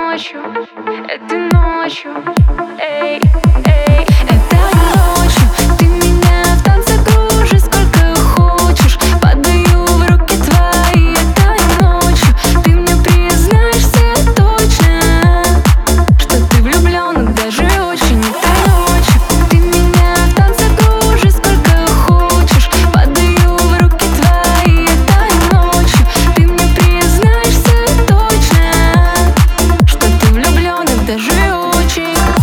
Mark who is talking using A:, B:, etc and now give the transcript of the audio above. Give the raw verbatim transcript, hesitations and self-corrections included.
A: ночью, этой ночью, эй, эй, этой ночью ты меня в танце кружишь сколько хочешь, падаю в руки твои. Этой ночью ты мне признаешься точно, что ты влюблен, даже очень. Этой ночью ты меня в танце кружишь сколько хочешь, падаю в руки твои. Этой ночью ты мне признаешься точно, что ты влюблен, даже очень.